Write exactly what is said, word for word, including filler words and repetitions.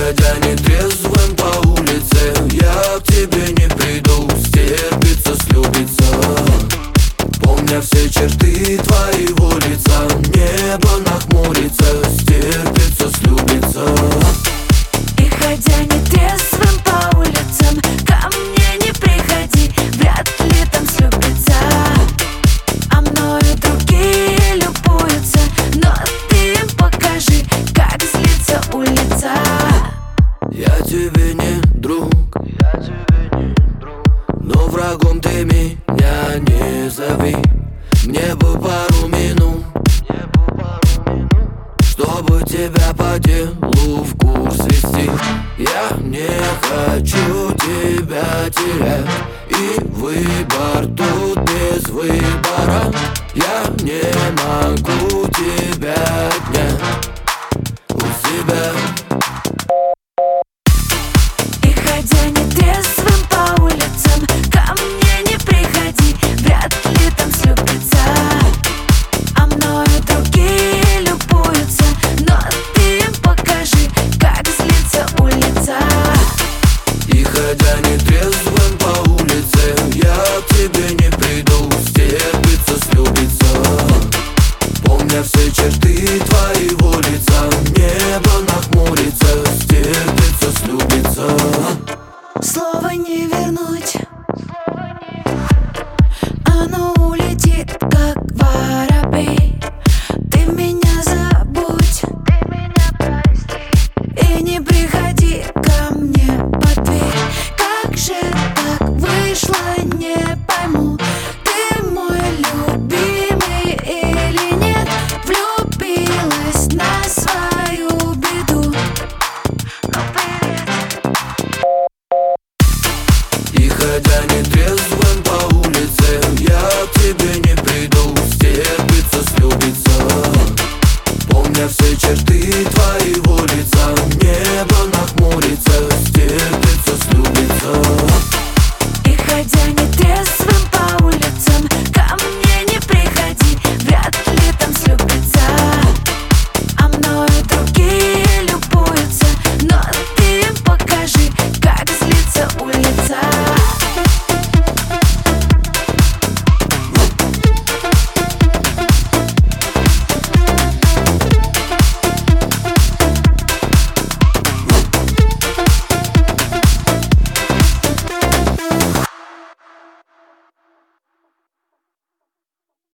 ходя нетрезвым по улице, я к тебе не приду, стерпится, слюбится. Помня все черты твоего лица, небо нахмурится, стерпится, слюбится. И ходя нетрезвым по улицам, ко мне не приходи, вряд ли там слюбится. А мною другие любуются, но ты им покажи, как злится улица. Я тебе не друг, я тебе не друг, но врагом ты меня не зови. Мне бы пару минут, мне бы пару минут, чтобы тебя по делу в курс вести. Я не хочу тебя терять, и выбор тут без выбора. Я не могу тебя отнять у себя. И ходя нетрезвым по улицам, ко мне не приходи, вряд ли там слюбится. А мною другие любуются, но ты им покажи, как злится улица. И ходя нетрезвым по улице, я к тебе не приду, стерпится, слюбится. Помня все черты твоего лица, небо нахмурится, стерпится, слюбится. Слово не вернуть, оно